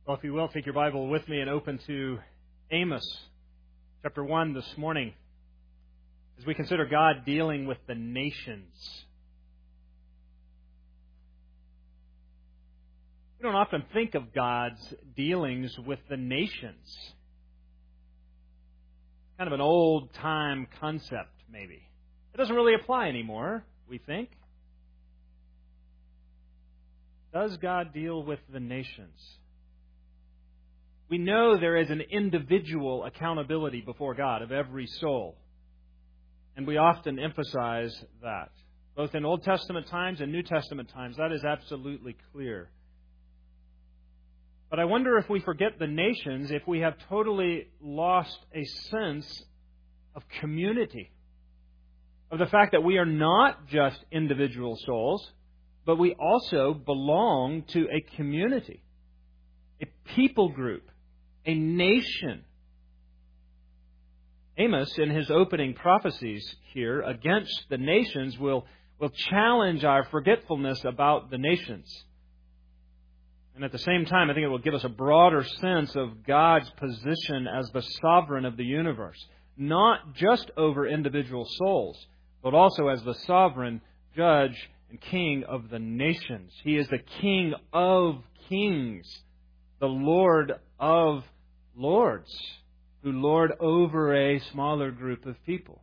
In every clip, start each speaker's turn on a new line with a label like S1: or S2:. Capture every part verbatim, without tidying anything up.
S1: Well, if you will, take your Bible with me and open to Amos chapter one this morning as we consider God dealing with the nations. We don't often think of God's dealings with the nations. Kind of an old-time concept, maybe. It doesn't really apply anymore, we think. Does God deal with the nations? We know there is an individual accountability before God of every soul. And we often emphasize that. Both in Old Testament times and New Testament times, that is absolutely clear. But I wonder if we forget the nations, if we have totally lost a sense of community. Of the fact that we are not just individual souls, but we also belong to a community, a people group, a nation. Amos, in his opening prophecies here against the nations, will, will challenge our forgetfulness about the nations. And at the same time, I think it will give us a broader sense of God's position as the sovereign of the universe. Not just over individual souls, but also as the sovereign judge and king of the nations. He is the King of kings, the Lord of lords, who lord over a smaller group of people.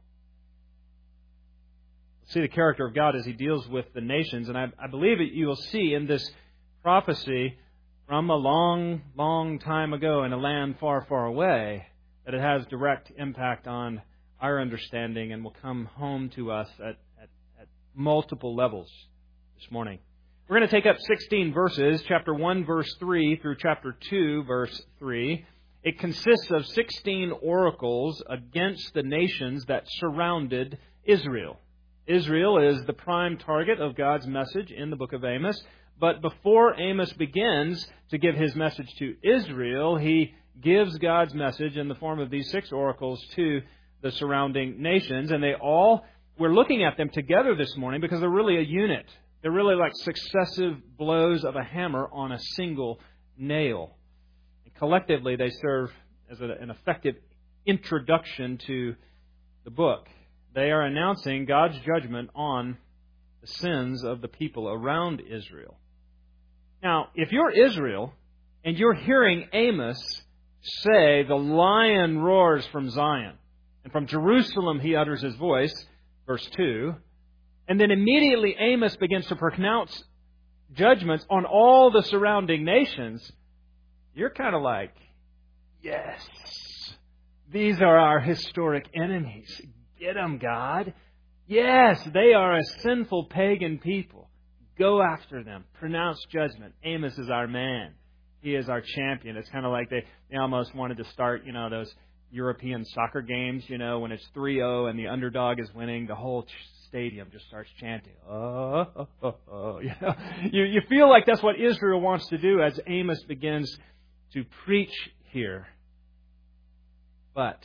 S1: We'll see the character of God as He deals with the nations, and I, I believe that you will see in this prophecy from a long, long time ago in a land far, far away, that it has direct impact on our understanding and will come home to us at, at, at multiple levels this morning. We're going to take up sixteen verses, chapter one, verse three, through chapter two, verse three. It consists of sixteen oracles against the nations that surrounded Israel. Israel is the prime target of God's message in the book of Amos. But before Amos begins to give his message to Israel, he gives God's message in the form of these six oracles to the surrounding nations. And they all, we're looking at them together this morning because they're really a unit. They're really like successive blows of a hammer on a single nail. And collectively, they serve as a, an effective introduction to the book. They are announcing God's judgment on the sins of the people around Israel. Now, if you're Israel and you're hearing Amos say, "The lion roars from Zion, and from Jerusalem he utters his voice," verse two, and then immediately Amos begins to pronounce judgments on all the surrounding nations, you're kind of like, yes, these are our historic enemies. Get them, God. Yes, they are a sinful pagan people. Go after them. Pronounce judgment. Amos is our man. He is our champion. It's kind of like they, they almost wanted to start, you know, those European soccer games, you know, when it's three oh and the underdog is winning, the whole stadium just starts chanting, oh, oh, oh, oh. You know, you, you feel like that's what Israel wants to do as Amos begins to preach here. But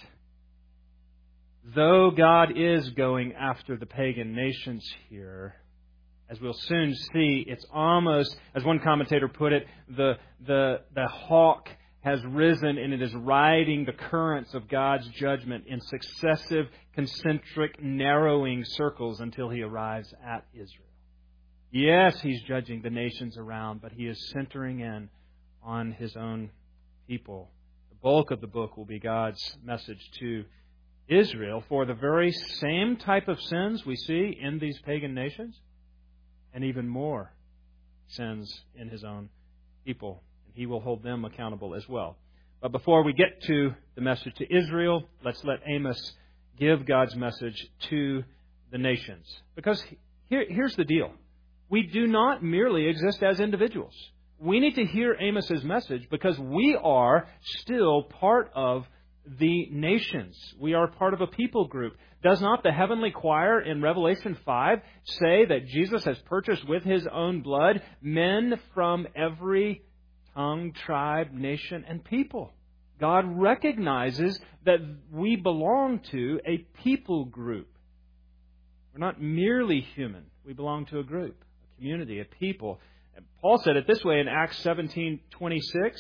S1: though God is going after the pagan nations here, as we'll soon see, it's almost, as one commentator put it, the the the hawk has risen and it is riding the currents of God's judgment in successive, concentric, narrowing circles until He arrives at Israel. Yes, He's judging the nations around, but He is centering in on His own people. The bulk of the book will be God's message to Israel for the very same type of sins we see in these pagan nations, and even more sins in His own people. And He will hold them accountable as well. But before we get to the message to Israel, let's let Amos give God's message to the nations. Because here, here's the deal. We do not merely exist as individuals. We need to hear Amos's message because we are still part of the nations. We are part of a people group. Does not the heavenly choir in Revelation five say that Jesus has purchased with His own blood men from every tongue, tribe, nation, and people? God recognizes that we belong to a people group. We're not merely human. We belong to a group, a community, a people. And Paul said it this way in Acts seventeen twenty-six.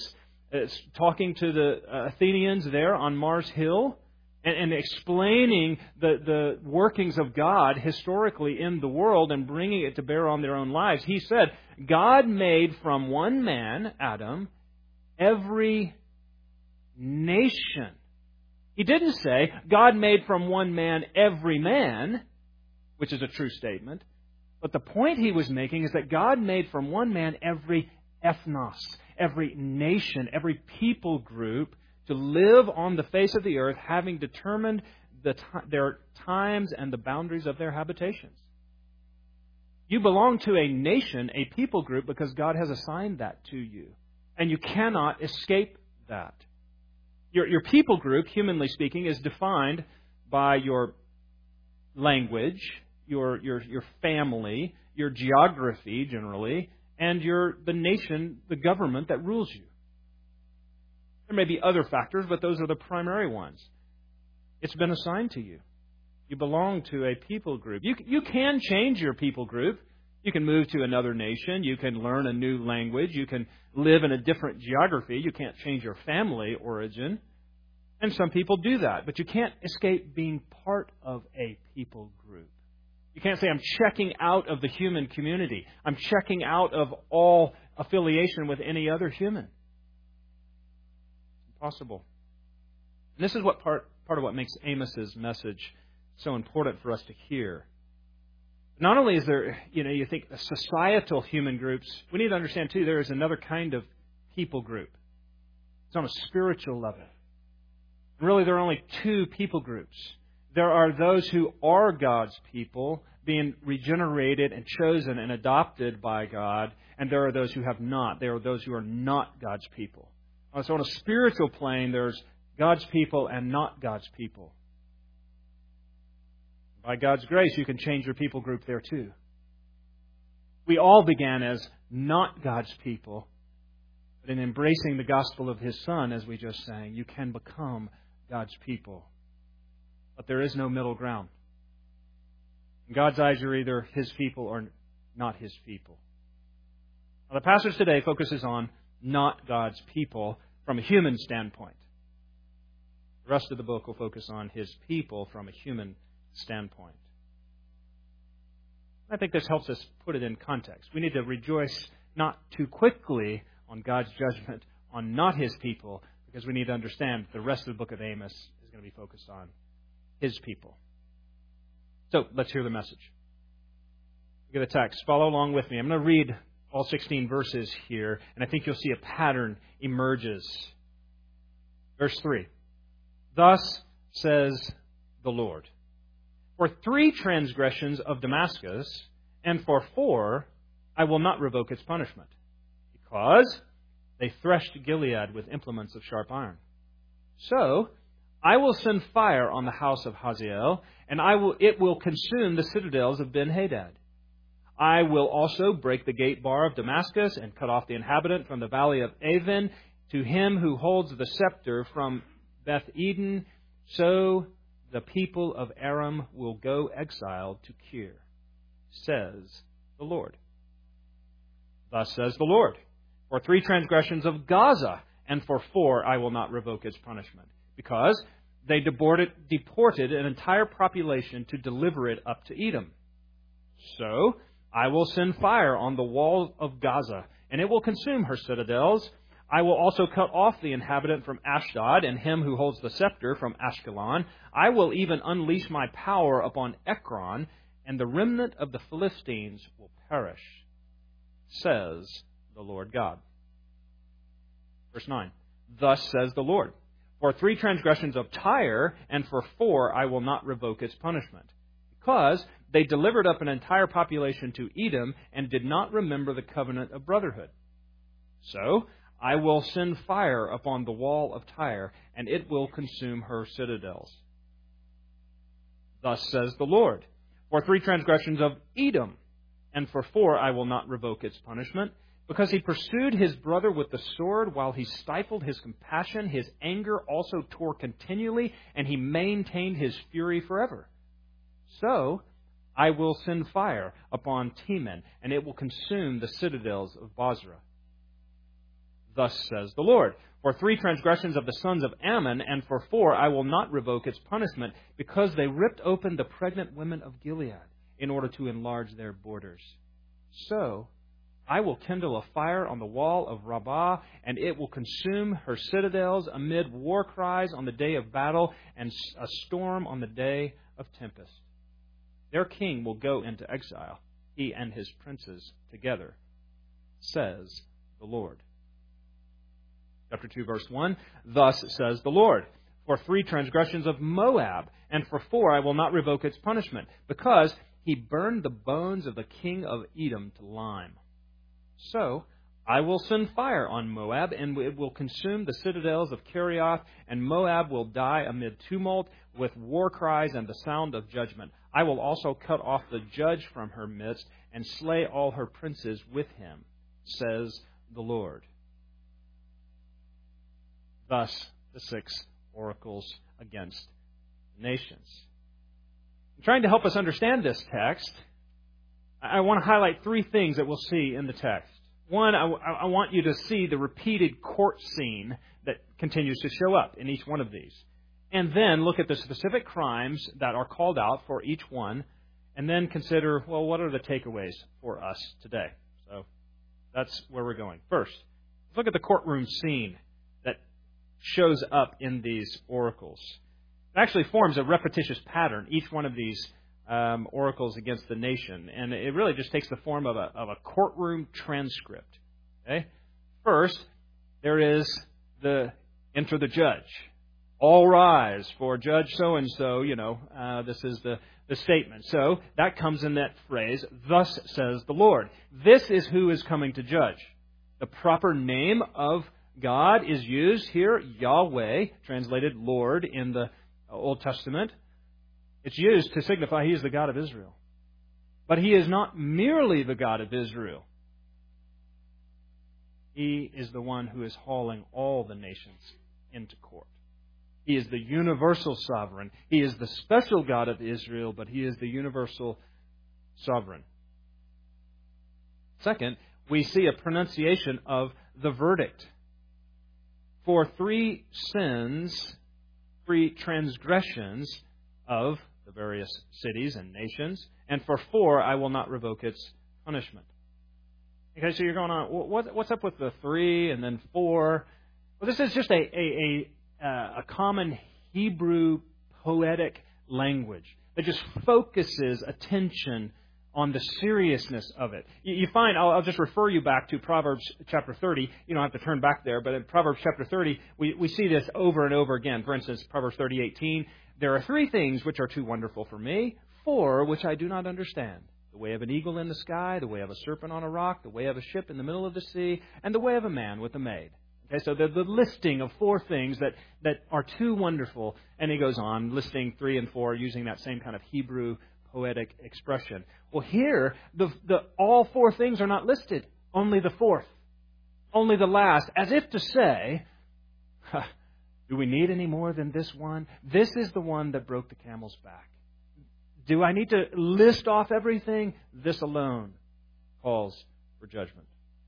S1: It's talking to the Athenians there on Mars Hill and, and explaining the, the workings of God historically in the world and bringing it to bear on their own lives. He said, God made from one man, Adam, every nation. He didn't say, God made from one man every man, which is a true statement. But the point he was making is that God made from one man every ethnos, every nation, every people group to live on the face of the earth, having determined the t- their times and the boundaries of their habitations. You belong to a nation, a people group, because God has assigned that to you. And you cannot escape that. Your, your people group, humanly speaking, is defined by your language, your, your, your family, your geography generally, and your, the nation, the government that rules you. There may be other factors, but those are the primary ones. It's been assigned to you. You belong to a people group. You, you can change your people group. You can move to another nation. You can learn a new language. You can live in a different geography. You can't change your family origin. And some people do that. But you can't escape being part of a people group. You can't say, I'm checking out of the human community. I'm checking out of all affiliation with any other human. It's impossible. And this is what part, part of what makes Amos's message so important for us to hear. Not only is there, you know, you think societal human groups, we need to understand, too, there is another kind of people group. It's on a spiritual level. Really, there are only two people groups. There are those who are God's people, being regenerated and chosen and adopted by God, and there are those who have not. There are those who are not God's people. So on a spiritual plane, there's God's people and not God's people. By God's grace, you can change your people group there too. We all began as not God's people, but in embracing the gospel of His Son, as we just sang, you can become God's people. But there is no middle ground. In God's eyes, you're either His people or not His people. Now, the passage today focuses on not God's people from a human standpoint. The rest of the book will focus on His people from a human standpoint. I think this helps us put it in context. We need to rejoice not too quickly on God's judgment on not His people, because we need to understand the rest of the book of Amos is going to be focused on His people. So, let's hear the message. Look at the text. Follow along with me. I'm going to read all sixteen verses here, and I think you'll see a pattern emerges. Verse three. Thus says the Lord, for three transgressions of Damascus, and for four, I will not revoke its punishment, because they threshed Gilead with implements of sharp iron. So I will send fire on the house of Hazael, and I will it will consume the citadels of Ben-Hadad. I will also break the gate bar of Damascus and cut off the inhabitant from the valley of Aven, to him who holds the scepter from Beth Eden. So the people of Aram will go exiled to Kir, says the Lord. Thus says the Lord, for three transgressions of Gaza, and for four I will not revoke its punishment, because they deported, deported an entire population to deliver it up to Edom. So I will send fire on the wall of Gaza, and it will consume her citadels. I will also cut off the inhabitant from Ashdod, and him who holds the scepter from Ashkelon. I will even unleash my power upon Ekron, and the remnant of the Philistines will perish, says the Lord God. Verse nine. Thus says the Lord, for three transgressions of Tyre, and for four I will not revoke its punishment, because they delivered up an entire population to Edom and did not remember the covenant of brotherhood. So I will send fire upon the wall of Tyre, and it will consume her citadels. Thus says the Lord, for three transgressions of Edom, and for four I will not revoke its punishment, because he pursued his brother with the sword while he stifled his compassion. His anger also tore continually, and he maintained his fury forever. So I will send fire upon Teman, and it will consume the citadels of Bozrah. Thus says the Lord. For three transgressions of the sons of Ammon, and for four I will not revoke its punishment, because they ripped open the pregnant women of Gilead in order to enlarge their borders. So I will kindle a fire on the wall of Rabbah, and it will consume her citadels amid war cries on the day of battle, and a storm on the day of tempest. Their king will go into exile, he and his princes together, says the Lord. Chapter two, verse one, Thus says the Lord, For three transgressions of Moab, and for four I will not revoke its punishment, because he burned the bones of the king of Edom to lime. So I will send fire on Moab, and it will consume the citadels of Kerioth, and Moab will die amid tumult with war cries and the sound of judgment. I will also cut off the judge from her midst, and slay all her princes with him, says the Lord. Thus the six oracles against the nations. In trying to help us understand this text, I want to highlight three things that we'll see in the text. One, I, I want you to see the repeated court scene that continues to show up in each one of these. And then look at the specific crimes that are called out for each one, and then consider, well, what are the takeaways for us today? So that's where we're going. First, let's look at the courtroom scene that shows up in these oracles. It actually forms a repetitious pattern, each one of these um, oracles against the nation. And it really just takes the form of a, of a courtroom transcript. Okay? First, there is the enter the judge. All rise for Judge so-and-so, you know, uh, this is the, the statement. So that comes in that phrase, thus says the Lord. This is who is coming to judge. The proper name of God is used here, Yahweh, translated Lord in the Old Testament. It's used to signify He is the God of Israel. But He is not merely the God of Israel. He is the one who is hauling all the nations into court. He is the universal sovereign. He is the special God of Israel, but He is the universal sovereign. Second, we see a pronunciation of the verdict. For three sins, three transgressions of the various cities and nations, and for four, I will not revoke its punishment. Okay, so you're going on, what, what's up with the three and then four? Well, this is just a, a, a, a common Hebrew poetic language that just focuses attention on the seriousness of it. You, you find, I'll, I'll just refer you back to Proverbs chapter thirty. You don't have to turn back there, but in Proverbs chapter thirty, we, we see this over and over again. For instance, Proverbs thirty eighteen, there are three things which are too wonderful for me, four which I do not understand. The way of an eagle in the sky, the way of a serpent on a rock, the way of a ship in the middle of the sea, and the way of a man with a maid. Okay, so the, the listing of four things that, that are too wonderful, and he goes on listing three and four using that same kind of Hebrew poetic expression. Well, here, the, the, all four things are not listed. Only the fourth. Only the last. As if to say, huh, do we need any more than this one? This is the one that broke the camel's back. Do I need to list off everything? This alone calls for judgment.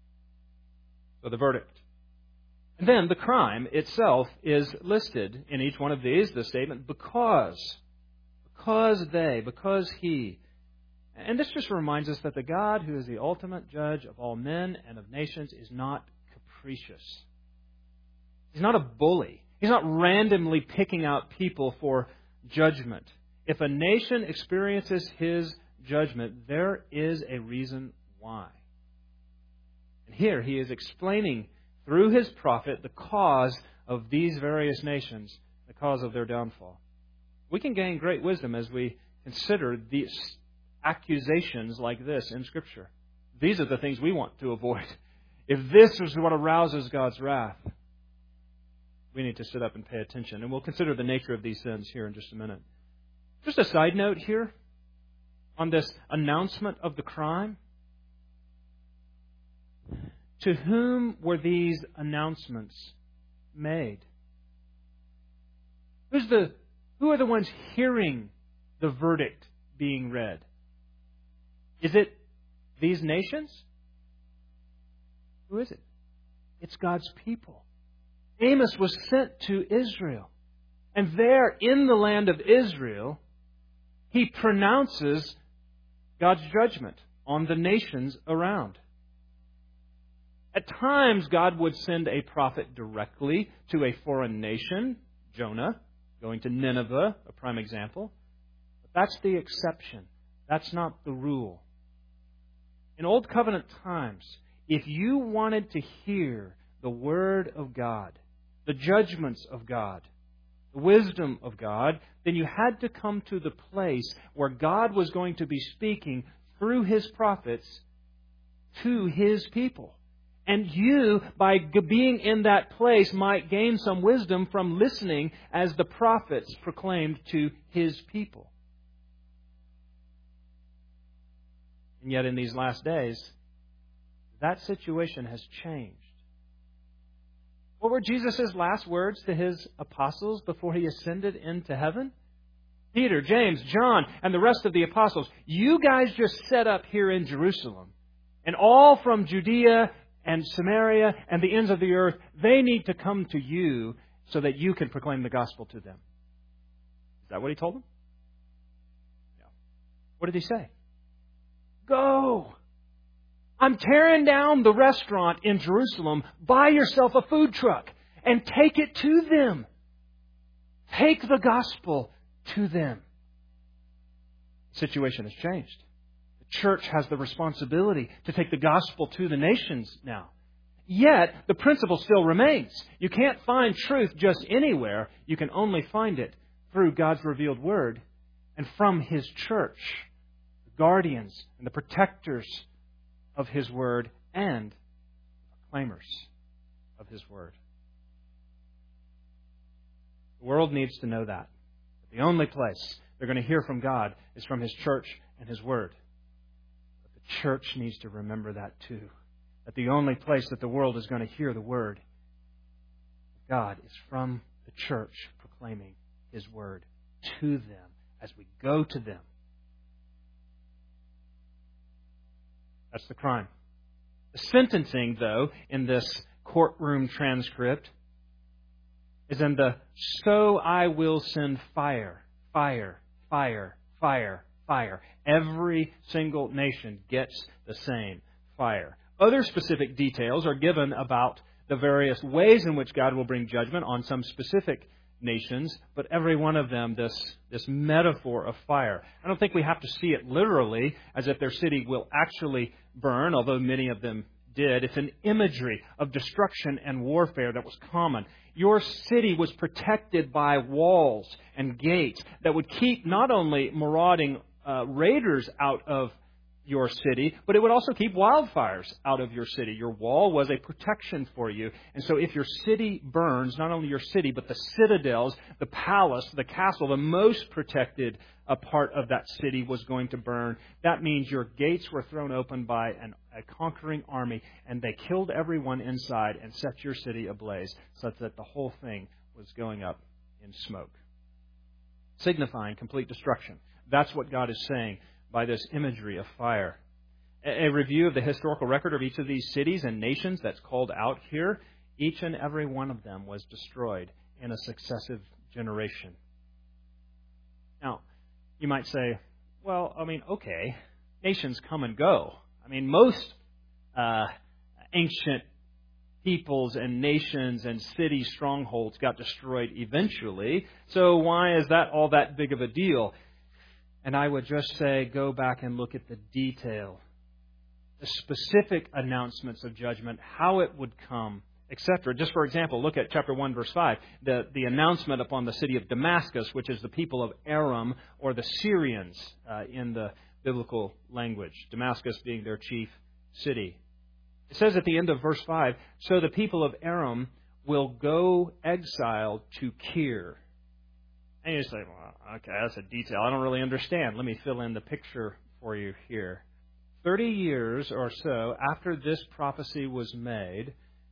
S1: So the verdict. And then the crime itself is listed in each one of these, the statement, because. Because they, because he. And this just reminds us that the God who is the ultimate judge of all men and of nations is not capricious. He's not a bully. He's not randomly picking out people for judgment. If a nation experiences His judgment, there is a reason why. And here He is explaining through His prophet the cause of these various nations, the cause of their downfall. We can gain great wisdom as we consider these accusations like this in Scripture. These are the things we want to avoid. If this is what arouses God's wrath, we need to sit up and pay attention. And we'll consider the nature of these sins here in just a minute. Just a side note here on this announcement of the crime. To whom were these announcements made? Who's the Who are the ones hearing the verdict being read? Is it these nations? Who is it? It's God's people. Amos was sent to Israel. And there, in the land of Israel, he pronounces God's judgment on the nations around. At times, God would send a prophet directly to a foreign nation, Jonah, going to Nineveh, a prime example. But that's the exception. That's not the rule. In Old Covenant times, if you wanted to hear the Word of God, the judgments of God, the wisdom of God, then you had to come to the place where God was going to be speaking through His prophets to His people. And you, by being in that place, might gain some wisdom from listening as the prophets proclaimed to His people. And yet in these last days, that situation has changed. What were Jesus' last words to His apostles before He ascended into heaven? Peter, James, John, and the rest of the apostles, you guys just set up here in Jerusalem. And all from Judea and Samaria and the ends of the earth, they need to come to you so that you can proclaim the gospel to them. Is that what He told them? No. What did He say? Go! I'm tearing down the restaurant in Jerusalem. Buy yourself a food truck and take it to them. Take the gospel to them. The situation has changed. The church has the responsibility to take the gospel to the nations now. Yet, the principle still remains. You can't find truth just anywhere. You can only find it through God's revealed Word and from His church, the guardians and the protectors of His Word and the proclaimers of His Word. The world needs to know that. The only place they're going to hear from God is from His church and His Word. But the church needs to remember that too. That the only place that the world is going to hear the Word of God is from the church proclaiming His Word to them as we go to them. That's the crime. The sentencing, though, in this courtroom transcript is in the so I will send fire, fire, fire, fire, fire. Every single nation gets the same fire. Other specific details are given about the various ways in which God will bring judgment on some specific nations, but every one of them, this, this metaphor of fire. I don't think we have to see it literally as if their city will actually burn, although many of them did. It's an imagery of destruction and warfare that was common. Your city was protected by walls and gates that would keep not only marauding uh, raiders out of your city, but it would also keep wildfires out of your city. Your wall was a protection for you. And so if your city burns, not only your city, but the citadels, the palace, the castle, the most protected a part of that city was going to burn. That means your gates were thrown open by an, a conquering army, and they killed everyone inside and set your city ablaze, such that the whole thing was going up in smoke, signifying complete destruction. That's what God is saying by this imagery of fire. A review of the historical record of each of these cities and nations that's called out here, each and every one of them was destroyed in a successive generation. Now, you might say, well, I mean, okay, nations come and go. I mean, most uh, ancient peoples and nations and city strongholds got destroyed eventually, so why is that all that big of a deal? And I would just say, go back and look at the detail, the specific announcements of judgment, how it would come, et cetera. Just for example, look at chapter one, verse five, the, the announcement upon the city of Damascus, which is the people of Aram, or the Syrians uh, in the biblical language, Damascus being their chief city. It says at the end of verse five, so the people of Aram will go exiled to Kir. And you say, well, okay, that's a detail I don't really understand. Let me fill in the picture for you here. Thirty years or so after this prophecy was made,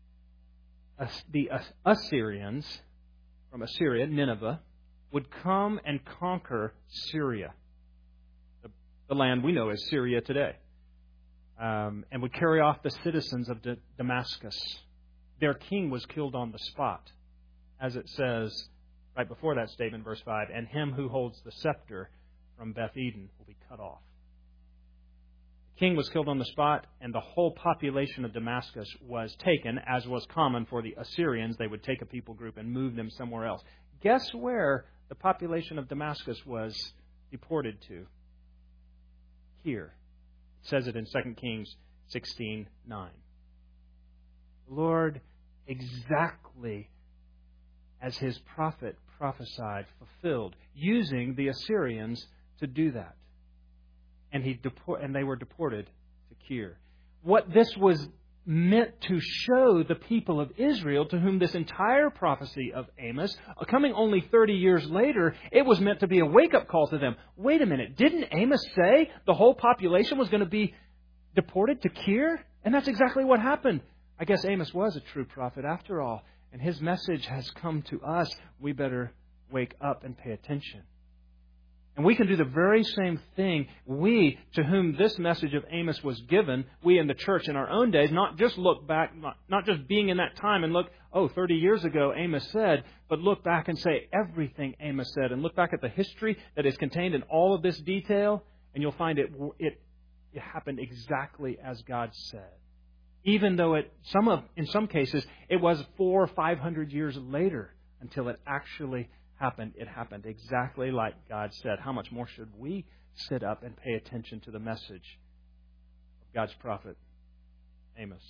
S1: the Assyrians from Assyria, Nineveh, would come and conquer Syria, the, the land we know as Syria today, um, and would carry off the citizens of D- Damascus. their king was killed on the spot. As it says right before that statement, verse five, and him who holds the scepter from Beth Eden will be cut off. The king was killed on the spot, and the whole population of Damascus was taken, as was common for the Assyrians. They would take a people group and move them somewhere else. Guess where the population of Damascus was deported to? Here. It says it in Second Kings sixteen nine. The Lord, exactly as his prophet prophesied, fulfilled, using the Assyrians to do that. And he deport, and they were deported to Kir. What this was meant to show the people of Israel, to whom this entire prophecy of Amos, coming only thirty years later, it was meant to be a wake-up call to them. Wait a minute, didn't Amos say the whole population was going to be deported to Kir? And that's exactly what happened. I guess Amos was a true prophet after all, and his message has come to us. We better wake up and pay attention. And we can do the very same thing. We, to whom this message of Amos was given, we in the church in our own days, not just look back, not, not just being in that time and look, oh, thirty years ago Amos said, but look back and say everything Amos said, and look back at the history that is contained in all of this detail, and you'll find it it, it happened exactly as God said. Even though it, some of, in some cases, it was four or five hundred years later until it actually happened. It happened exactly like God said. How much more should we sit up and pay attention to the message of God's prophet, Amos?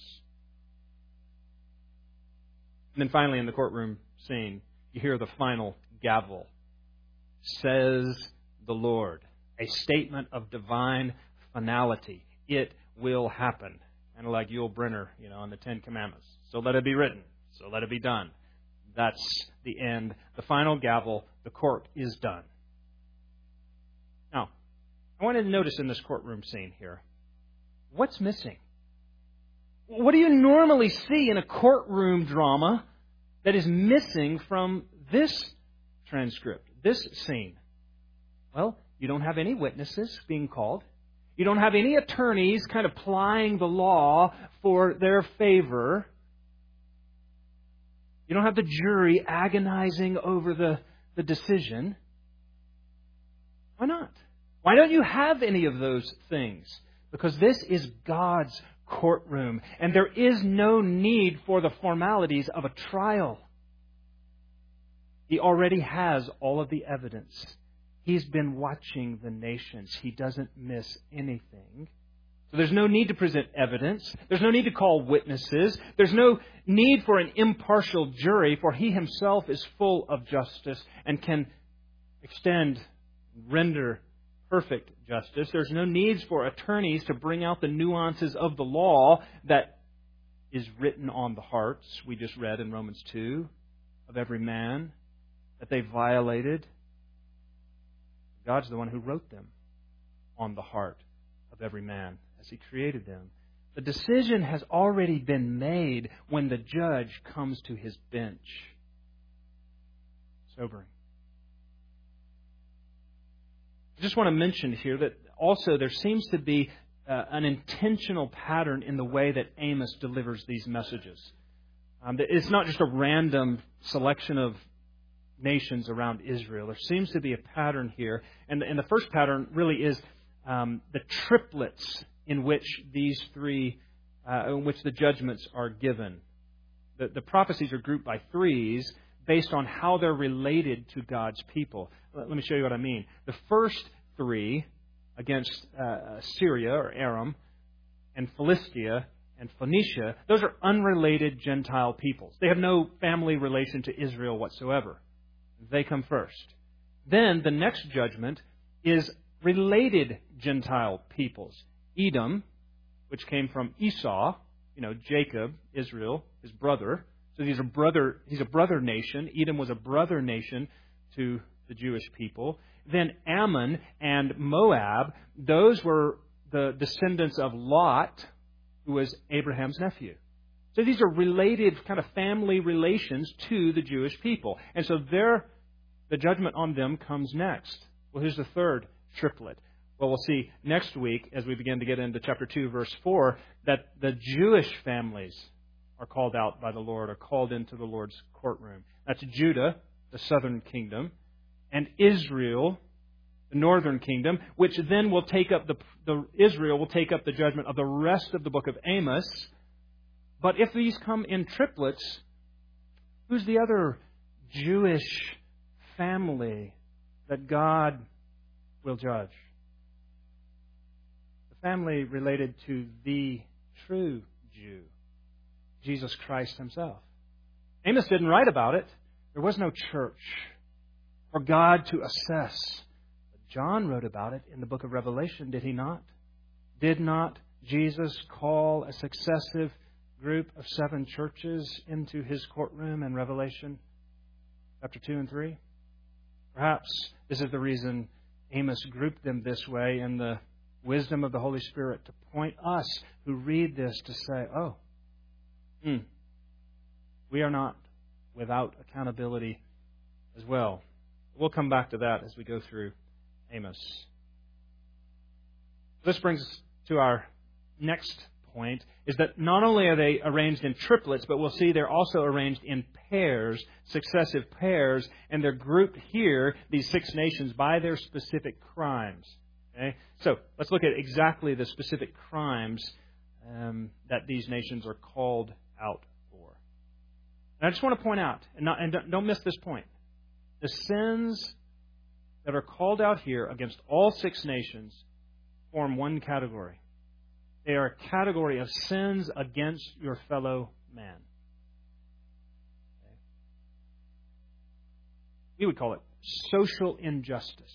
S1: And then finally, in the courtroom scene, you hear the final gavel. Says the Lord. A statement of divine finality. It will happen. Kind of like Yul Brynner, you know, on the Ten Commandments. So let it be written. So let it be done. That's the end. The final gavel. The court is done. Now, I wanted to notice in this courtroom scene here, what's missing? What do you normally see in a courtroom drama that is missing from this transcript, this scene? Well, you don't have any witnesses being called. You don't have any attorneys kind of plying the law for their favor. You don't have the jury agonizing over the, the decision. Why not? Why don't you have any of those things? Because this is God's courtroom, and there is no need for the formalities of a trial. He already has all of the evidence. He's been watching the nations. He doesn't miss anything. So there's no need to present evidence. There's no need to call witnesses. There's no need for an impartial jury, for He Himself is full of justice and can extend, render perfect justice. There's no need for attorneys to bring out the nuances of the law that is written on the hearts, we just read in Romans two, of every man, that they violated. God's the one who wrote them on the heart of every man as He created them. The decision has already been made when the judge comes to his bench. Sobering. I just want to mention here that also there seems to be uh, an intentional pattern in the way that Amos delivers these messages. Um, it's not just a random selection of nations around Israel. There seems to be a pattern here. And, and the first pattern really is um, the triplets in which these three, uh, in which the judgments are given. The, the prophecies are grouped by threes based on how they're related to God's people. Let, let me show you what I mean. The first three against uh, Syria or Aram and Philistia and Phoenicia, those are unrelated Gentile peoples. They have no family relation to Israel whatsoever. They come first. Then the next judgment is related Gentile peoples. Edom, which came from Esau, you know, Jacob, Israel, his brother. So these are brother. He's a brother nation. Edom was a brother nation to the Jewish people. Then Ammon and Moab, those were the descendants of Lot, who was Abraham's nephew. So these are related kind of family relations to the Jewish people. And so their, the judgment on them comes next. Well, here's the third triplet. Well, we'll see next week as we begin to get into chapter two, verse four, that the Jewish families are called out by the Lord, are called into the Lord's courtroom. That's Judah, the southern kingdom, and Israel, the northern kingdom, which then will take up the, the Israel will take up the judgment of the rest of the book of Amos. But if these come in triplets, who's the other Jewish family that God will judge? The family related to the true Jew, Jesus Christ himself. Amos didn't write about it. There was no church for God to assess. But John wrote about it in the book of Revelation, did he not? Did not Jesus call a successive group of seven churches into his courtroom in Revelation chapter two and three? Perhaps this is the reason Amos grouped them this way in the wisdom of the Holy Spirit to point us who read this to say, oh, hmm, we are not without accountability as well. We'll come back to that as we go through Amos. This brings us to our next point, is that not only are they arranged in triplets, but we'll see they're also arranged in pairs, successive pairs, and they're grouped here, these six nations, by their specific crimes. Okay? So let's look at exactly the specific crimes um, that these nations are called out for. And I just want to point out, and, not, and don't miss this point, the sins that are called out here against all six nations form one category. They are a category of sins against your fellow man. Okay. We would call it social injustice.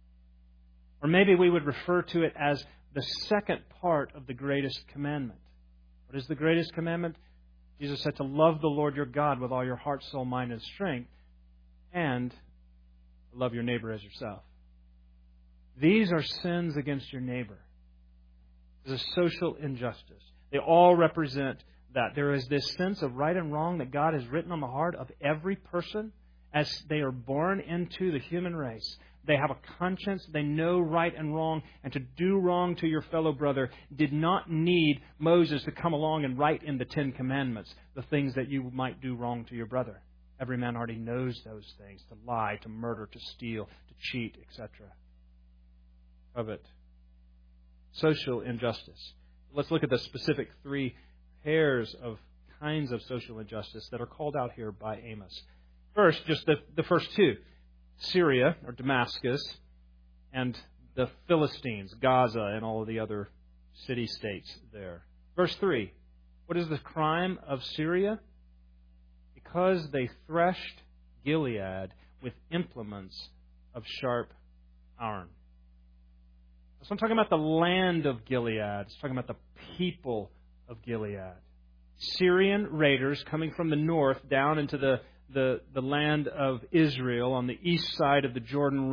S1: Or maybe we would refer to it as the second part of the greatest commandment. What is the greatest commandment? Jesus said to love the Lord your God with all your heart, soul, mind, and strength, and to love your neighbor as yourself. These are sins against your neighbor. There's a social injustice. They all represent that. There is this sense of right and wrong that God has written on the heart of every person as they are born into the human race. They have a conscience. They know right and wrong. And to do wrong to your fellow brother did not need Moses to come along and write in the Ten Commandments the things that you might do wrong to your brother. Every man already knows those things: to lie, to murder, to steal, to cheat, et cetera. Covet. Social injustice. Let's look at the specific three pairs of kinds of social injustice that are called out here by Amos. First, just the, the first two. Syria, or Damascus, and the Philistines, Gaza, and all of the other city-states there. Verse three. What is the crime of Syria? Because they threshed Gilead with implements of sharp iron. So I'm talking about the land of Gilead. It's talking about the people of Gilead. Syrian raiders coming from the north down into the, the, the land of Israel on the east side of the Jordan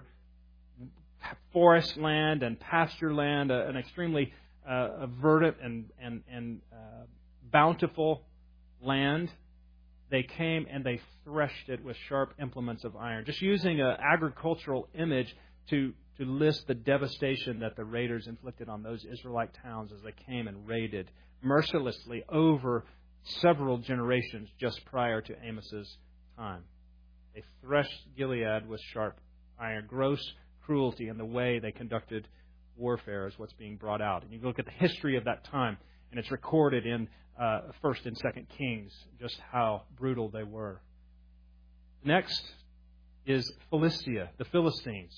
S1: River. Forest land and pasture land, uh, an extremely uh, verdant and, and, and uh, bountiful land. They came and they threshed it with sharp implements of iron. Just using an agricultural image to to list the devastation that the raiders inflicted on those Israelite towns as they came and raided mercilessly over several generations just prior to Amos's time. They threshed Gilead with sharp iron. Gross cruelty in the way they conducted warfare is what's being brought out. And you look at the history of that time, and it's recorded in uh, First and Second Kings just how brutal they were. Next is Philistia, the Philistines.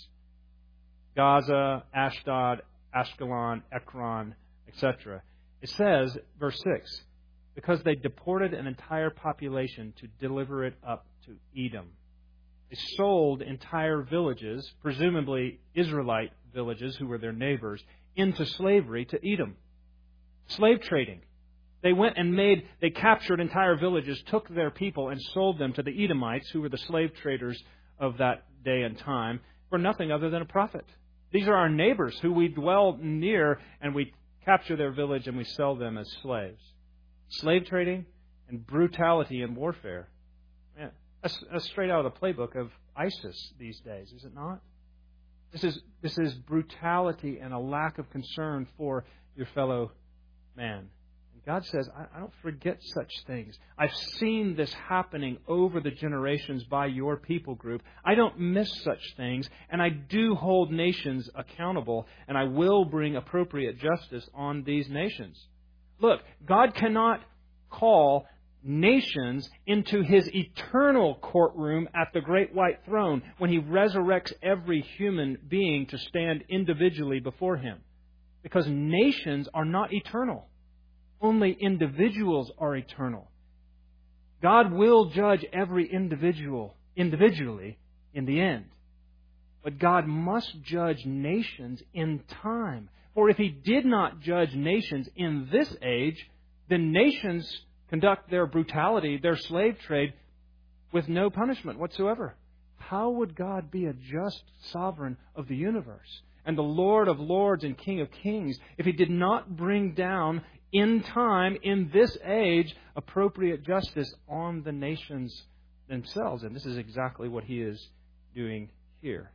S1: Gaza, Ashdod, Ashkelon, Ekron, et cetera. It says, verse six, because they deported an entire population to deliver it up to Edom. They sold entire villages, presumably Israelite villages who were their neighbors, into slavery to Edom. Slave trading. They went and made, they captured entire villages, took their people and sold them to the Edomites, who were the slave traders of that day and time, for nothing other than a profit. These are our neighbors who we dwell near, and we capture their village and we sell them as slaves. Slave trading and brutality in warfare. Man, that's, that's straight out of the playbook of ISIS these days, is it not? This is this is brutality and a lack of concern for your fellow man. God says, I, I don't forget such things. I've seen this happening over the generations by your people group. I don't miss such things, and I do hold nations accountable, and I will bring appropriate justice on these nations. Look, God cannot call nations into His eternal courtroom at the great white throne when He resurrects every human being to stand individually before Him. Because nations are not eternal. Only individuals are eternal. God will judge every individual individually in the end. But God must judge nations in time. For if He did not judge nations in this age, then nations conduct their brutality, their slave trade, with no punishment whatsoever. How would God be a just sovereign of the universe and the Lord of lords and King of kings if He did not bring down in time, in this age, appropriate justice on the nations themselves? And this is exactly what He is doing here.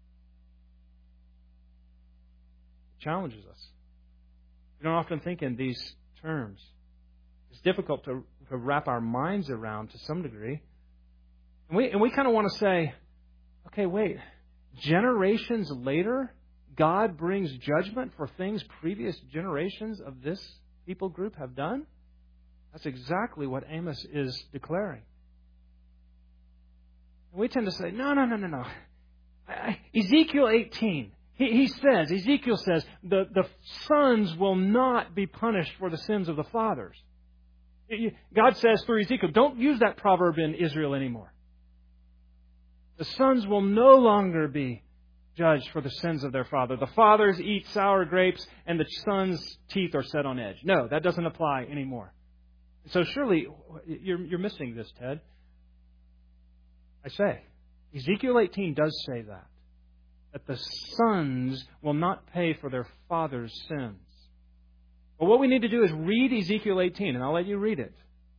S1: It challenges us. We don't often think in these terms. It's difficult to, to wrap our minds around to some degree. And we, and we kind of want to say, okay, wait, generations later, God brings judgment for things previous generations of this people group have done? That's exactly what Amos is declaring. And we tend to say, no, no, no, no, no. I, I, Ezekiel eighteen, he, he says, Ezekiel says, the, the sons will not be punished for the sins of the fathers. God says through Ezekiel, don't use that proverb in Israel anymore. The sons will no longer be judged for the sins of their father. The fathers eat sour grapes and the sons' teeth are set on edge. No, that doesn't apply anymore. So surely you're, you're missing this, Ted. I say, Ezekiel eighteen does say that. That the sons will not pay for their father's sins. But what we need to do is read Ezekiel eighteen, and I'll let you read it.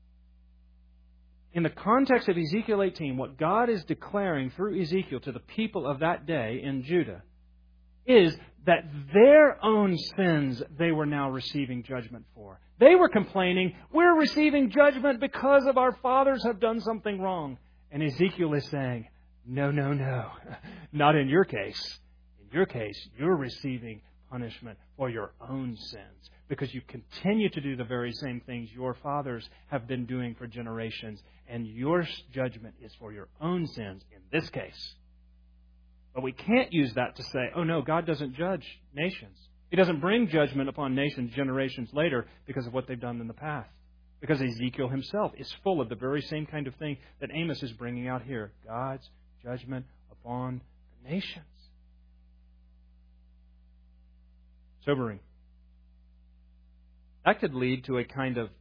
S1: In the context of Ezekiel eighteen, what God is declaring through Ezekiel to the people of that day in Judah is that their own sins they were now receiving judgment for. They were complaining, we're receiving judgment because of our fathers have done something wrong. And Ezekiel is saying, no, no, no, not in your case. In your case, you're receiving punishment for your own sins because you continue to do the very same things your fathers have been doing for generations, and your judgment is for your own sins in this case. But we can't use that to say, oh no, God doesn't judge nations. He doesn't bring judgment upon nations generations later because of what they've done in the past. Because Ezekiel himself is full of the very same kind of thing that Amos is bringing out here. God's judgment upon the nations. Sobering. That could lead to a kind of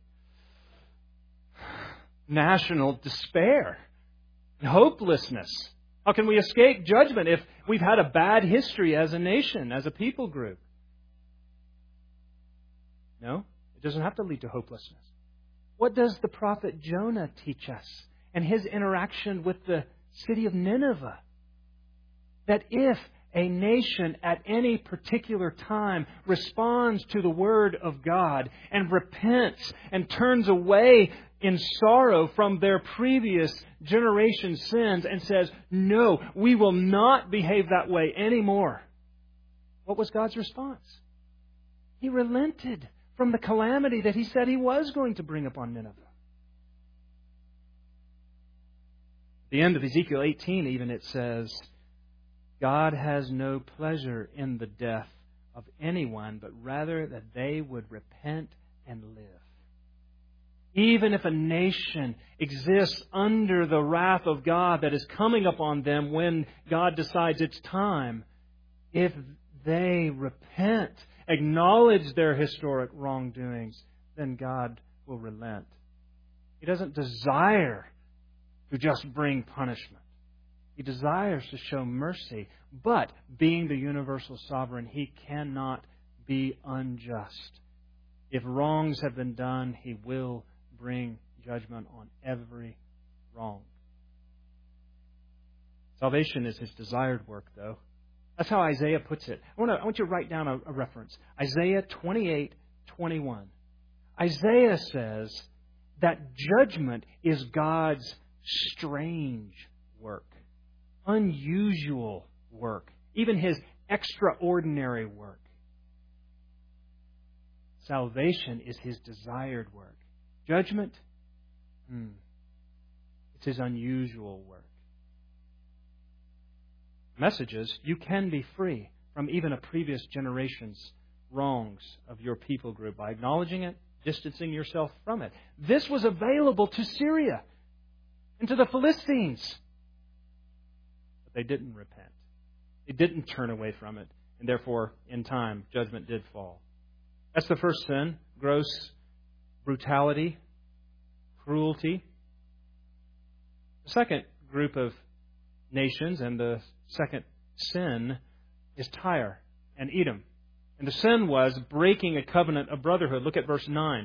S1: national despair and hopelessness. How can we escape judgment if we've had a bad history as a nation, as a people group? No, it doesn't have to lead to hopelessness. What does the prophet Jonah teach us and his interaction with the city of Nineveh? That if a nation at any particular time responds to the Word of God and repents and turns away in sorrow from their previous generation's sins and says, no, we will not behave that way anymore. What was God's response? He relented from the calamity that He said He was going to bring upon Nineveh. At the end of Ezekiel eighteen, even, it says, God has no pleasure in the death of anyone, but rather that they would repent and live. Even if a nation exists under the wrath of God that is coming upon them when God decides it's time, if they repent, acknowledge their historic wrongdoings, then God will relent. He doesn't desire to just bring punishment. He desires to show mercy, but being the universal sovereign, He cannot be unjust. If wrongs have been done, He will bring judgment on every wrong. Salvation is His desired work, though. That's how Isaiah puts it. I want, to, I want you to write down a, a reference. Isaiah twenty-eight twenty-one. Isaiah says that judgment is God's strange work, unusual work, even His extraordinary work. Salvation is His desired work. Judgment, hmm, it's His unusual work. Message is, you can be free from even a previous generation's wrongs of your people group by acknowledging it, distancing yourself from it. This was available to Syria and to the Philistines. But they didn't repent. They didn't turn away from it. And therefore, in time, judgment did fall. That's the first sin. Gross brutality, cruelty. The second group of nations and the second sin is Tyre and Edom. And the sin was breaking a covenant of brotherhood. Look at verse nine.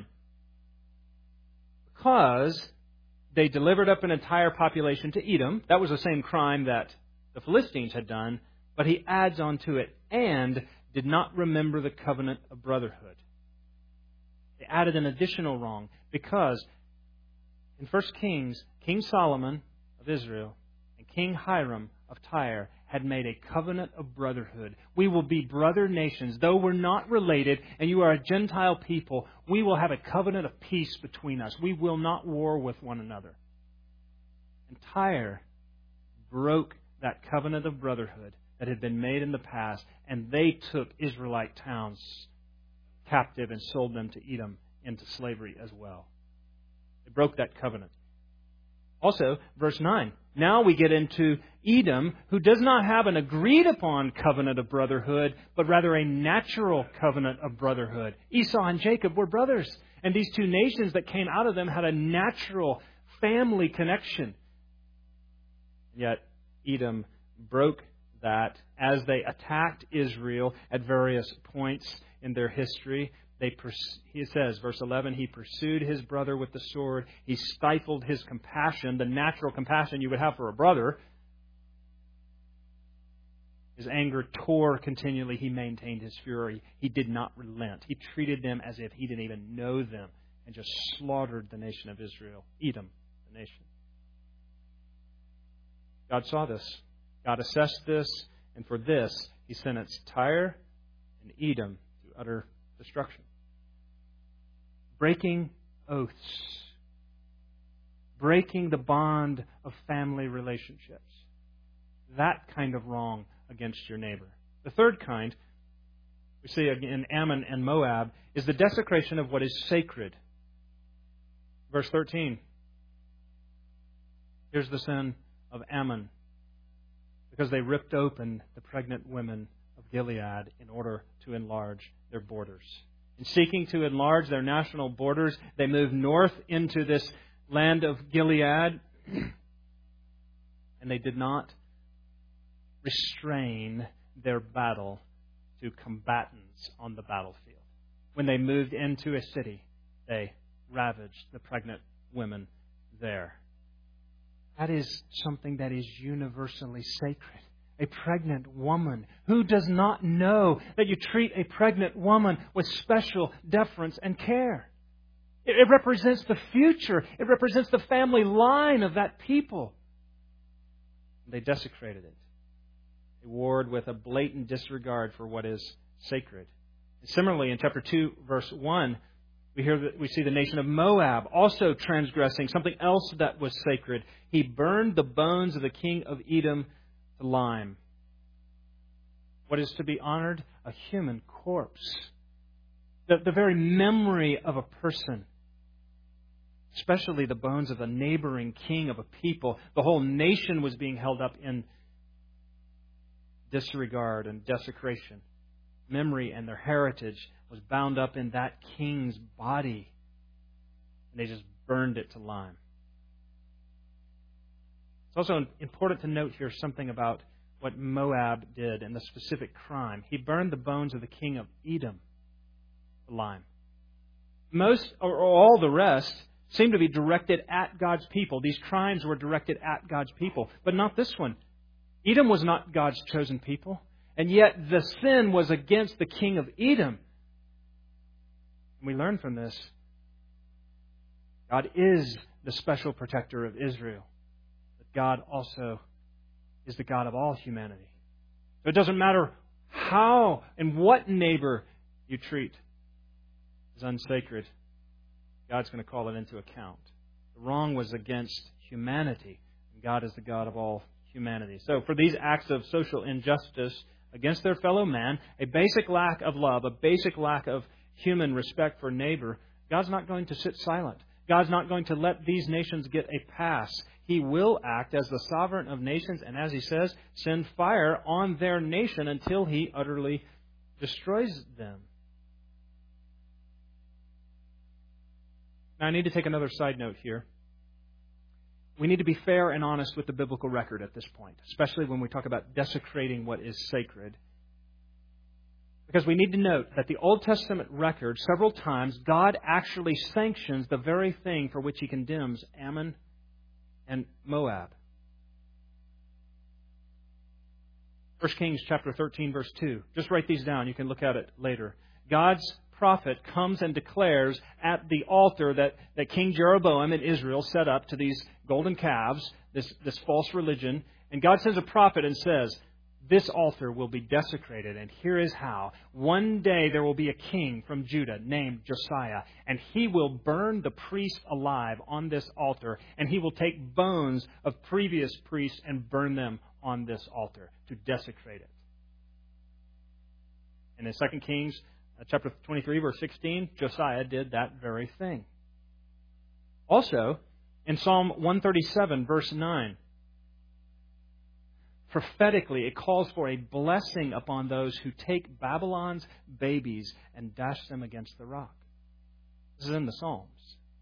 S1: Because they delivered up an entire population to Edom. That was the same crime that the Philistines had done. But he adds on to it, and did not remember the covenant of brotherhood. They added an additional wrong. Because in First Kings, King Solomon of Israel and King Hiram of Tyre had made a covenant of brotherhood. We will be brother nations. Though we're not related and you are a Gentile people, we will have a covenant of peace between us. We will not war with one another. And Tyre broke that covenant of brotherhood that had been made in the past, and they took Israelite towns captive and sold them to Edom into slavery as well. They broke that covenant. Also, verse nine. Now we get into Edom, who does not have an agreed upon covenant of brotherhood, but rather a natural covenant of brotherhood. Esau and Jacob were brothers, and these two nations that came out of them had a natural family connection. Yet Edom broke that as they attacked Israel at various points in their history. They, he says, verse eleven, he pursued his brother with the sword. He stifled his compassion, the natural compassion you would have for a brother. His anger tore continually. He maintained his fury. He did not relent. He treated them as if he didn't even know them and just slaughtered the nation of Israel. Edom, the nation. God saw this. God assessed this. And for this, He sentenced Tyre and Edom to utter destruction. Breaking oaths. Breaking the bond of family relationships. That kind of wrong against your neighbor. The third kind, we see in Ammon and Moab, is the desecration of what is sacred. Verse thirteen. Here's the sin of Ammon. Because they ripped open the pregnant women of Gilead in order to enlarge their borders. In seeking to enlarge their national borders, they moved north into this land of Gilead, and they did not restrain their battle to combatants on the battlefield. When they moved into a city, they ravaged the pregnant women there. That is something that is universally sacred. A pregnant woman. Who does not know that you treat a pregnant woman with special deference and care? It, it represents the future. It represents the family line of that people. They desecrated it. They warred with a blatant disregard for what is sacred. And similarly, in chapter two, verse one, We hear that we see the nation of Moab also transgressing something else that was sacred. He burned the bones of the king of Edom to lime. What is to be honored? A human corpse. The, the very memory of a person. Especially the bones of a neighboring king of a people. The whole nation was being held up in disregard and desecration. Memory and their heritage was bound up in that king's body. And they just burned it to lime. It's also important to note here something about what Moab did and the specific crime. He burned the bones of the king of Edom to lime. Most or all the rest seem to be directed at God's people. These crimes were directed at God's people, but not this one. Edom was not God's chosen people, and yet the sin was against the king of Edom. And we learn from this God is the special protector of Israel. But God also is the God of all humanity. So it doesn't matter how and what neighbor you treat as unsacred, God's going to call it into account. The wrong was against humanity, and God is the God of all humanity. So for these acts of social injustice against their fellow man, a basic lack of love, a basic lack of human respect for neighbor, God's not going to sit silent. God's not going to let these nations get a pass. He will act as the sovereign of nations, and as He says, send fire on their nation until He utterly destroys them. Now, I need to take another side note here. We need to be fair and honest with the biblical record at this point, especially when we talk about desecrating what is sacred. Because we need to note that the Old Testament record, several times, God actually sanctions the very thing for which He condemns Ammon and Moab. First Kings chapter thirteen, verse two. Just write these down. You can look at it later. God's prophet comes and declares at the altar that, that King Jeroboam in Israel set up to these golden calves, this, this false religion. And God sends a prophet and says, this altar will be desecrated, and here is how. One day there will be a king from Judah named Josiah, and he will burn the priests alive on this altar, and he will take bones of previous priests and burn them on this altar to desecrate it. And in Second Kings chapter twenty-three, verse sixteen, Josiah did that very thing. Also, in Psalm one thirty-seven, verse nine, prophetically, it calls for a blessing upon those who take Babylon's babies and dash them against the rock. This is in the Psalms.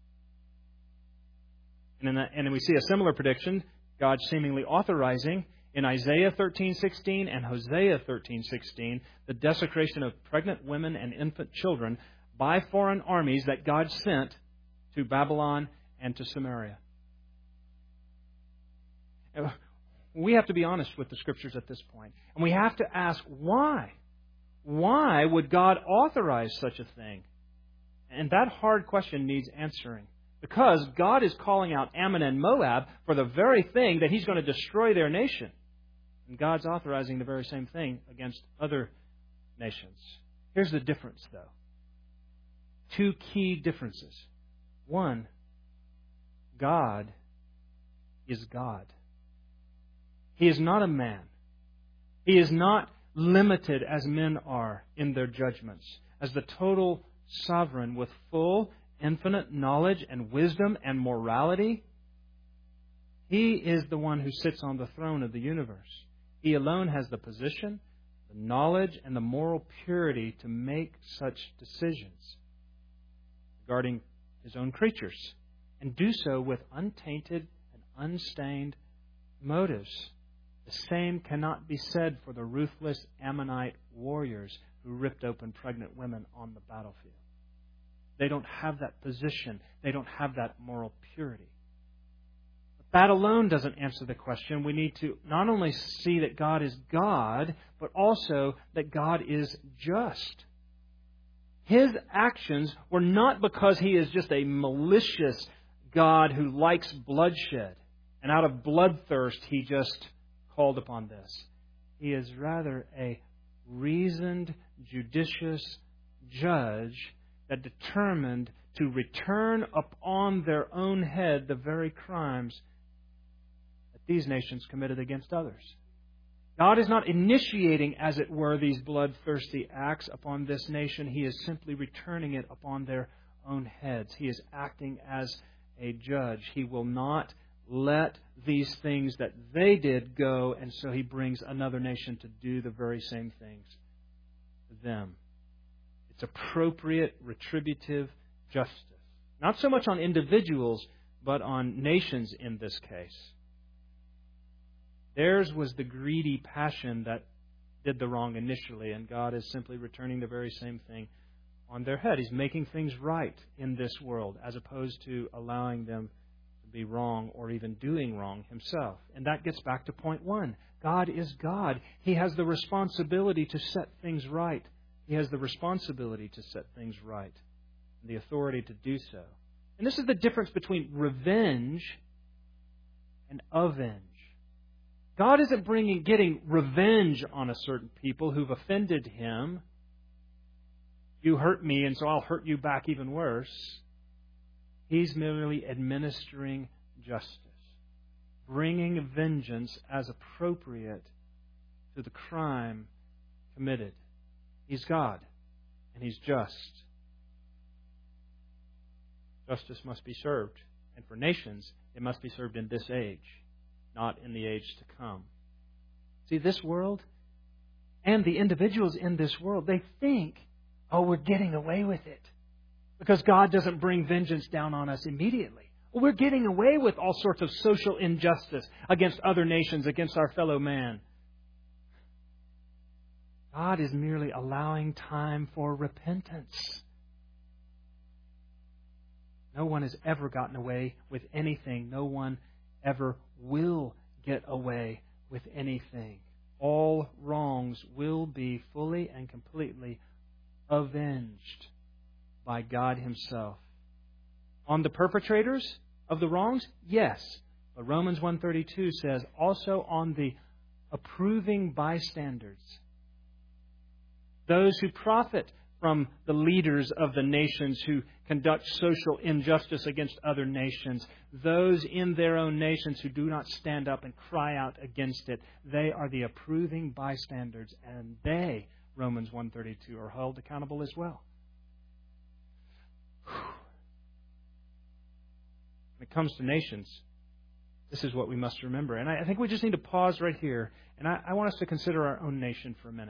S1: And, in that, and we see a similar prediction, God seemingly authorizing in Isaiah thirteen sixteen and Hosea thirteen sixteen, the desecration of pregnant women and infant children by foreign armies that God sent to Babylon and to Samaria. We have to be honest with the Scriptures at this point. And we have to ask, why? Why would God authorize such a thing? And that hard question needs answering. Because God is calling out Ammon and Moab for the very thing that He's going to destroy their nation. And God's authorizing the very same thing against other nations. Here's the difference, though. Two key differences. One, God is God. He is not a man. He is not limited as men are in their judgments. As the total sovereign with full, infinite knowledge and wisdom and morality, He is the one who sits on the throne of the universe. He alone has the position, the knowledge, and the moral purity to make such decisions regarding His own creatures, and do so with untainted and unstained motives. The same cannot be said for the ruthless Ammonite warriors who ripped open pregnant women on the battlefield. They don't have that position. They don't have that moral purity. But that alone doesn't answer the question. We need to not only see that God is God, but also that God is just. His actions were not because He is just a malicious God who likes bloodshed, and out of bloodthirst He just called upon this. He is rather a reasoned, judicious judge that determined to return upon their own head the very crimes that these nations committed against others. God is not initiating, as it were, these bloodthirsty acts upon this nation. He is simply returning it upon their own heads. He is acting as a judge. He will not let these things that they did go, and so He brings another nation to do the very same things to them. It's appropriate, retributive justice. Not so much on individuals, but on nations in this case. Theirs was the greedy passion that did the wrong initially, and God is simply returning the very same thing on their head. He's making things right in this world, as opposed to allowing them be wrong or even doing wrong Himself. And that gets back to point one. God is God. He has the responsibility to set things right. He has the responsibility to set things right and the authority to do so. And this is the difference between revenge and avenge. God isn't bringing, getting revenge on a certain people who've offended Him. You hurt me, and so I'll hurt you back even worse. He's merely administering justice, bringing vengeance as appropriate to the crime committed. He's God, and He's just. Justice must be served, and for nations, it must be served in this age, not in the age to come. See, this world and the individuals in this world, they think, oh, we're getting away with it because God doesn't bring vengeance down on us immediately. We're getting away with all sorts of social injustice against other nations, against our fellow man. God is merely allowing time for repentance. No one has ever gotten away with anything. No one ever will get away with anything. All wrongs will be fully and completely avenged by God Himself. On the perpetrators of the wrongs? Yes. But Romans one thirty-two says also on the approving bystanders. Those who profit from the leaders of the nations who conduct social injustice against other nations. Those in their own nations who do not stand up and cry out against it. They are the approving bystanders, and they, Romans one thirty-two, are held accountable as well. When it comes to nations, this is what we must remember. And I think we just need to pause right here, and I, I want us to consider our own nation for a minute.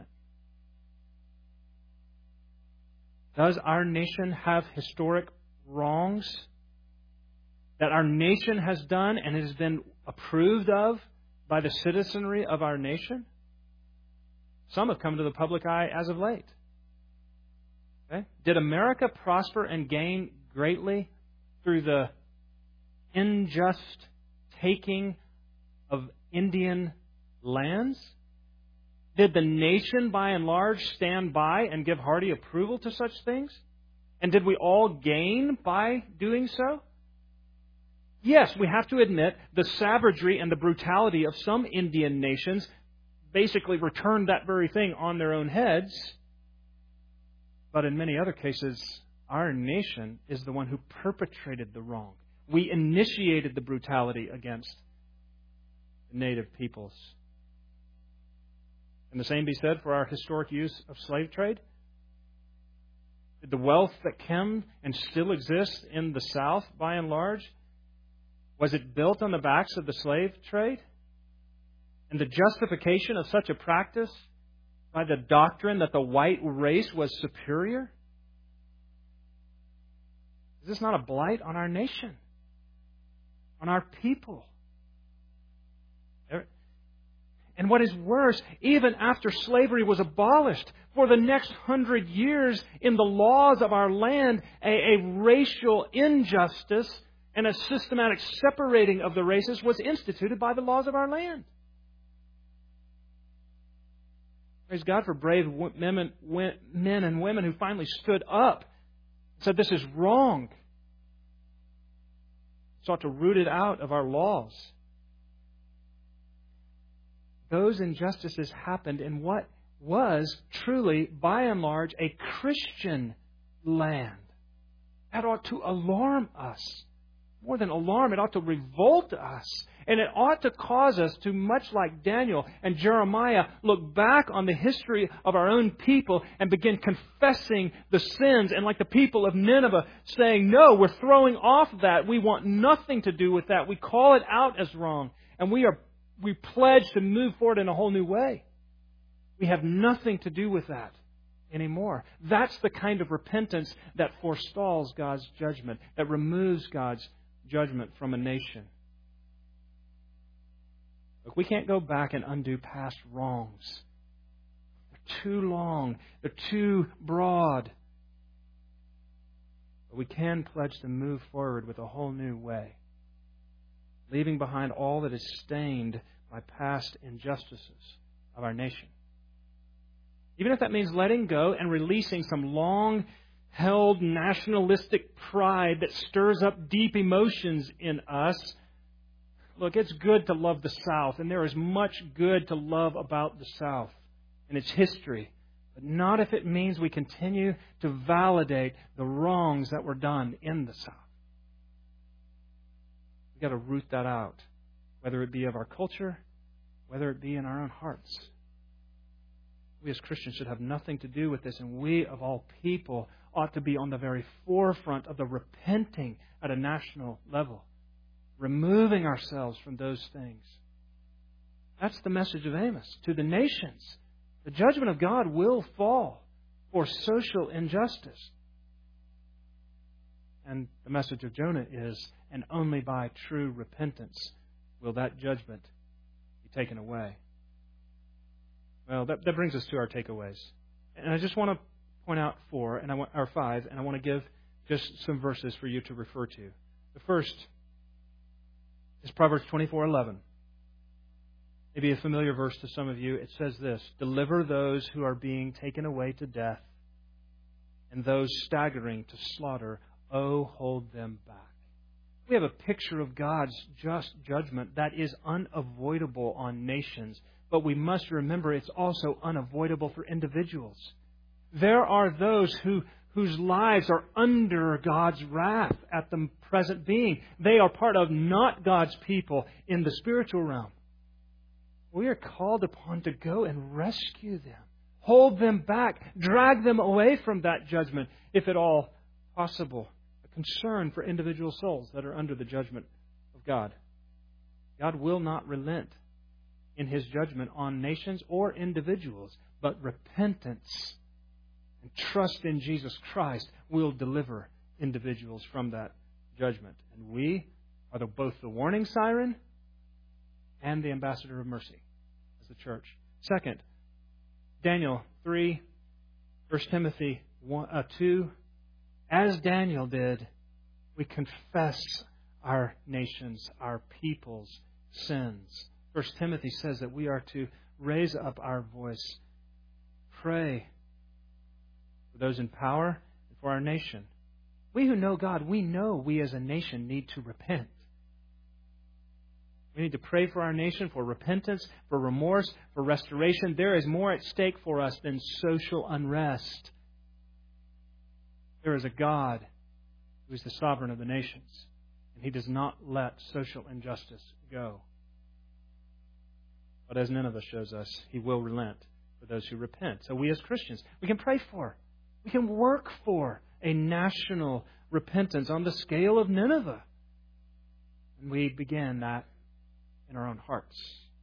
S1: Does our nation have historic wrongs that our nation has done and has been approved of by the citizenry of our nation? Some have come to the public eye as of late. Okay? Did America prosper and gain greatly through the unjust taking of Indian lands? Did the nation, by and large, stand by and give hearty approval to such things? And did we all gain by doing so? Yes, we have to admit the savagery and the brutality of some Indian nations basically returned that very thing on their own heads. But in many other cases, our nation is the one who perpetrated the wrong. We initiated the brutality against the native peoples. Can the same be said for our historic use of slave trade? Did the wealth that came and still exists in the South, by and large, was it built on the backs of the slave trade? And the justification of such a practice by the doctrine that the white race was superior? Is this not a blight on our nation? On our people? And what is worse, even after slavery was abolished, for the next hundred years in the laws of our land, a, a racial injustice and a systematic separating of the races was instituted by the laws of our land. Praise God for brave men, men and women who finally stood up and said, this is wrong. Sought to root it out of our laws. Those injustices happened in what was truly, by and large, a Christian land. That ought to alarm us. More than alarm, it ought to revolt us. And it ought to cause us to, much like Daniel and Jeremiah, look back on the history of our own people and begin confessing the sins. And like the people of Nineveh, saying, no, we're throwing off that. We want nothing to do with that. We call it out as wrong. And we are we pledge to move forward in a whole new way. We have nothing to do with that anymore. That's the kind of repentance that forestalls God's judgment, that removes God's judgment from a nation. Look, we can't go back and undo past wrongs. They're too long. They're too broad. But we can pledge to move forward with a whole new way, leaving behind all that is stained by past injustices of our nation. Even if that means letting go and releasing some long held nationalistic pride that stirs up deep emotions in us. Look, it's good to love the South, and there is much good to love about the South and its history, but not if it means we continue to validate the wrongs that were done in the South. We've got to root that out, whether it be of our culture, whether it be in our own hearts. We as Christians should have nothing to do with this, and we, of all people, ought to be on the very forefront of the repenting at a national level, removing ourselves from those things. That's the message of Amos to the nations. The judgment of God will fall for social injustice. And the message of Jonah is, and only by true repentance will that judgment be taken away. Well, that, that brings us to our takeaways. And I just want to point out four, and I want, or five, and I want to give just some verses for you to refer to. The first is Proverbs twenty-four eleven. Maybe a familiar verse to some of you. It says this: "Deliver those who are being taken away to death, and those staggering to slaughter, oh, hold them back." We have a picture of God's just judgment that is unavoidable on nations, but we must remember it's also unavoidable for individuals. There are those who whose lives are under God's wrath at the present being. They are part of not God's people in the spiritual realm. We are called upon to go and rescue them, hold them back, drag them away from that judgment, if at all possible. A concern for individual souls that are under the judgment of God. God will not relent in His judgment on nations or individuals, but repentance and trust in Jesus Christ will deliver individuals from that judgment. And we are the, both the warning siren and the ambassador of mercy as the church. Second, Daniel three, First Timothy one, uh, two. As Daniel did, we confess our nations, our people's sins. First Timothy says that we are to raise up our voice, pray for those in power and for our nation. We who know God, we know we as a nation need to repent. We need to pray for our nation, for repentance, for remorse, for restoration. There is more at stake for us than social unrest. There is a God who is the sovereign of the nations, and He does not let social injustice go. But as Nineveh shows us, He will relent for those who repent. So we as Christians, we can pray for, we can work for a national repentance on the scale of Nineveh. And we begin that in our own hearts.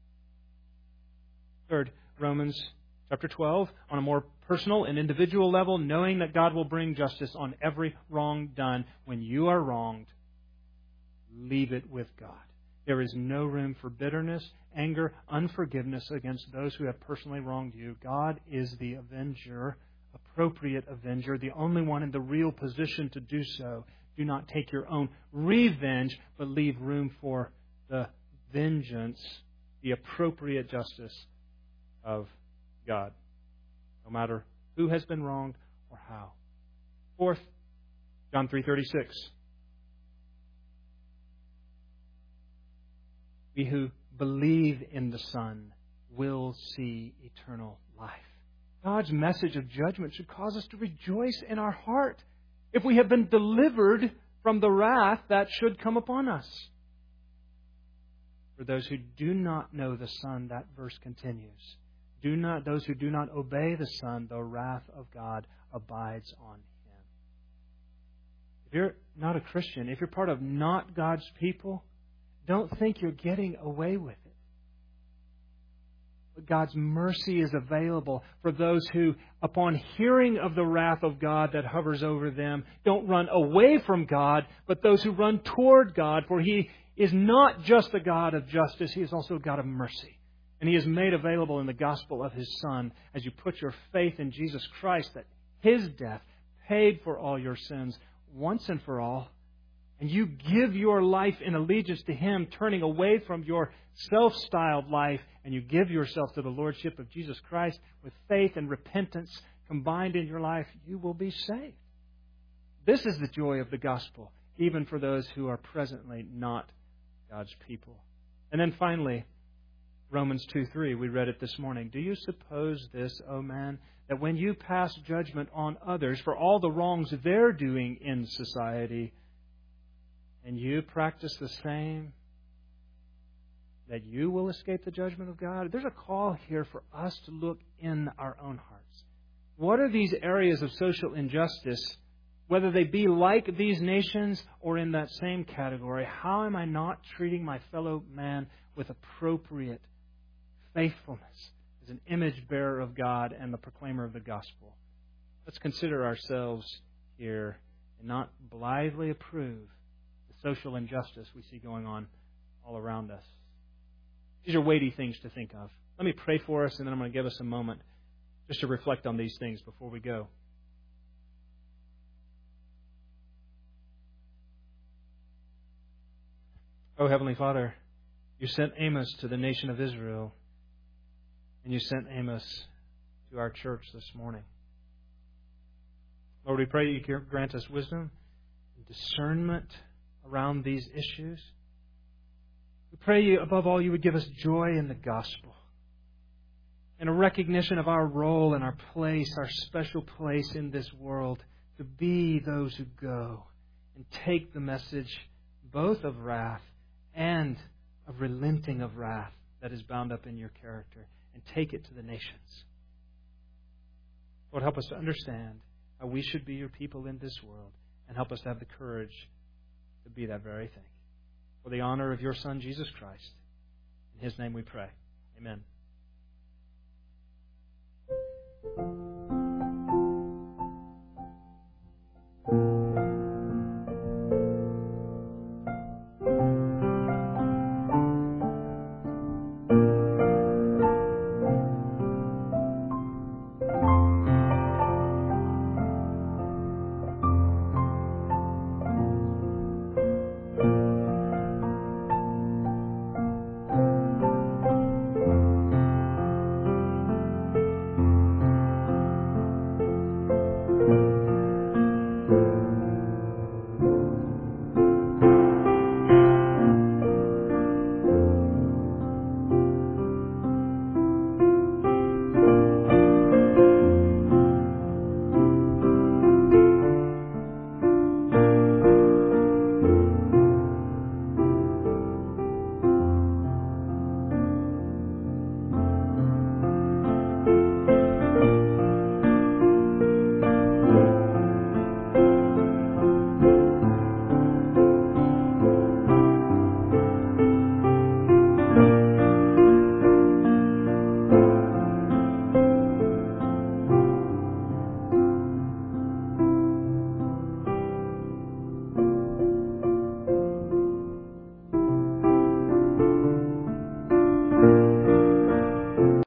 S1: Third, Romans chapter twelve, on a more personal and individual level, knowing that God will bring justice on every wrong done. When you are wronged, leave it with God. There is no room for bitterness, anger, unforgiveness against those who have personally wronged you. God is the avenger, appropriate avenger, the only one in the real position to do so. Do not take your own revenge, but leave room for the vengeance, the appropriate justice of God, no matter who has been wronged or how. Fourth, John three thirty-six. We who believe in the Son will see eternal life. God's message of judgment should cause us to rejoice in our heart if we have been delivered from the wrath that should come upon us. For those who do not know the Son, that verse continues. Do not those who do not obey the Son, the wrath of God abides on him. If you're not a Christian, if you're part of not God's people, don't think you're getting away with it. But God's mercy is available for those who, upon hearing of the wrath of God that hovers over them, don't run away from God, but those who run toward God. For He is not just a God of justice, He is also a God of mercy. And He is made available in the gospel of His Son as you put your faith in Jesus Christ, that His death paid for all your sins once and for all. And you give your life in allegiance to Him, turning away from your self-styled life, and you give yourself to the Lordship of Jesus Christ with faith and repentance combined in your life, you will be saved. This is the joy of the gospel, even for those who are presently not God's people. And then finally, Romans two three, we read it this morning. Do you suppose this, O man, that when you pass judgment on others for all the wrongs they're doing in society, and you practice the same, that you will escape the judgment of God? There's a call here for us to look in our own hearts. What are these areas of social injustice, whether they be like these nations or in that same category? How am I not treating my fellow man with appropriate faithfulness as an image bearer of God and the proclaimer of the gospel? Let's consider ourselves here and not blithely approve the social injustice we see going on all around us. These are weighty things to think of. Let me pray for us, and then I'm going to give us a moment just to reflect on these things before we go. Oh, Heavenly Father, you sent Amos to the nation of Israel, and you sent Amos to our church this morning. Lord, we pray you grant us wisdom and discernment around these issues. We pray you, above all, you would give us joy in the gospel and a recognition of our role and our place, our special place in this world, to be those who go and take the message both of wrath and of relenting of wrath that is bound up in your character, and take it to the nations. Lord, help us to understand how we should be your people in this world, and help us to have the courage to be that very thing. For the honor of your Son, Jesus Christ. In His name we pray. Amen.